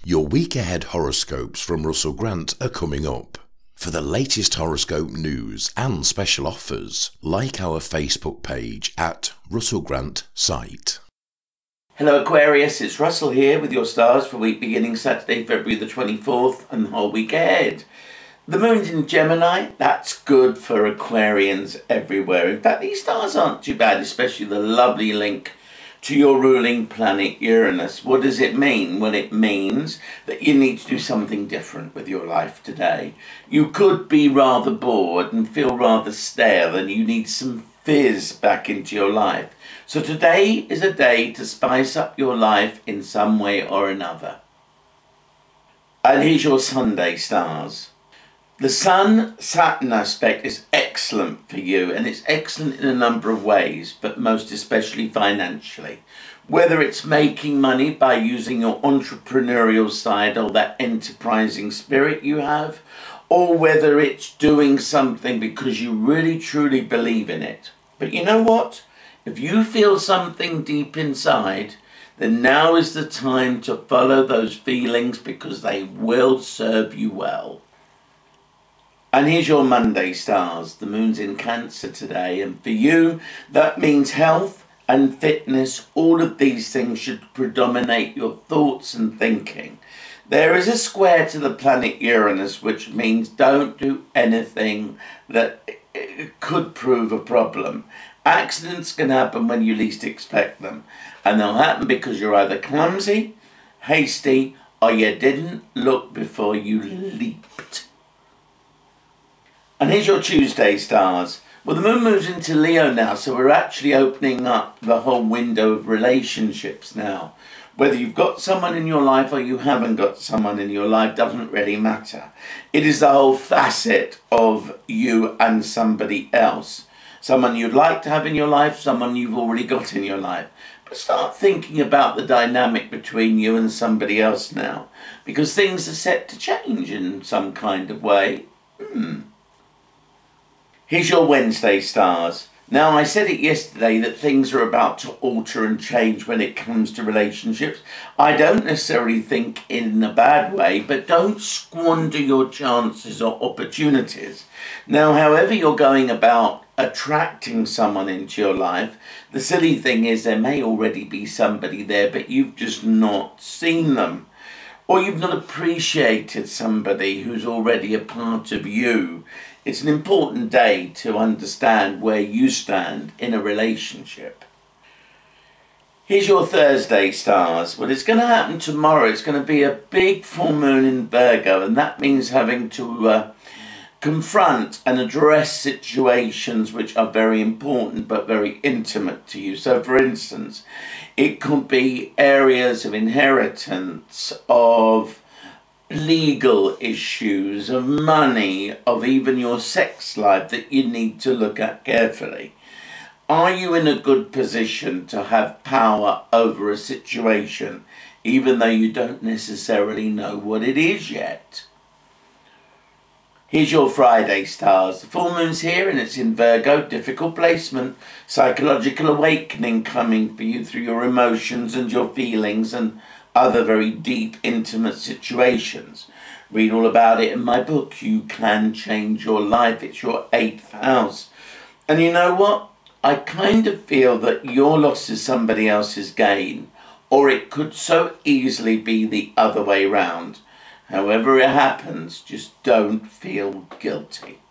Your week ahead horoscopes from Russell Grant are coming up. For the latest horoscope news and special offers, like our Facebook page at Russell Grant Site. Hello Aquarius, it's Russell here with your stars for week beginning Saturday, February the 24th and the whole week ahead. The moon's in Gemini. That's good for Aquarians everywhere. In fact, these stars aren't too bad, especially the lovely link to your ruling planet Uranus. What does it mean? Well, it means that you need to do something different with your life today. You could be rather bored and feel rather stale, and you need some fizz back into your life. So today is a day to spice up your life in some way or another. And here's your Sunday stars. The Sun-Saturn aspect is excellent for you, and it's excellent in a number of ways, but most especially financially. Whether it's making money by using your entrepreneurial side or that enterprising spirit you have, or whether it's doing something because you really truly believe in it. But you know what? If you feel something deep inside, then now is the time to follow those feelings because they will serve you well. And here's your Monday stars. The moon's in Cancer today, and for you that means health and fitness. All of these things should predominate your thoughts and thinking. There is a square to the planet Uranus, which means don't do anything that could prove a problem. Accidents can happen when you least expect them, and they'll happen because you're either clumsy, hasty, or you didn't look before you leaped. And here's your Tuesday stars. Well, the moon moves into Leo now, so we're actually opening up the whole window of relationships now. Whether you've got someone in your life or you haven't got someone in your life doesn't really matter. It is the whole facet of you and somebody else. Someone you'd like to have in your life, someone you've already got in your life. But start thinking about the dynamic between you and somebody else now, because things are set to change in some kind of way. Here's your Wednesday stars. Now, I said it yesterday that things are about to alter and change when it comes to relationships. I don't necessarily think in a bad way, but don't squander your chances or opportunities. Now, however you're going about attracting someone into your life, the silly thing is there may already be somebody there, but you've just not seen them. Or you've not appreciated somebody who's already a part of you. It's an important day to understand where you stand in a relationship. Here's your Thursday stars. Well, it's going to happen tomorrow. It's going to be a big full moon in Virgo, and that means having to confront and address situations which are very important but very intimate to you. So, for instance, it could be areas of inheritance, of legal issues, of money, of even your sex life that you need to look at carefully. Are you in a good position to have power over a situation, even though you don't necessarily know what it is yet? Here's your Friday stars. The full moon's here and it's in Virgo. Difficult placement. Psychological awakening coming for you through your emotions and your feelings and other very deep, intimate situations. Read all about it in my book, You Can Change Your Life. It's your 8th house. And you know what? I kind of feel that your loss is somebody else's gain, or it could so easily be the other way round. However it happens, just don't feel guilty.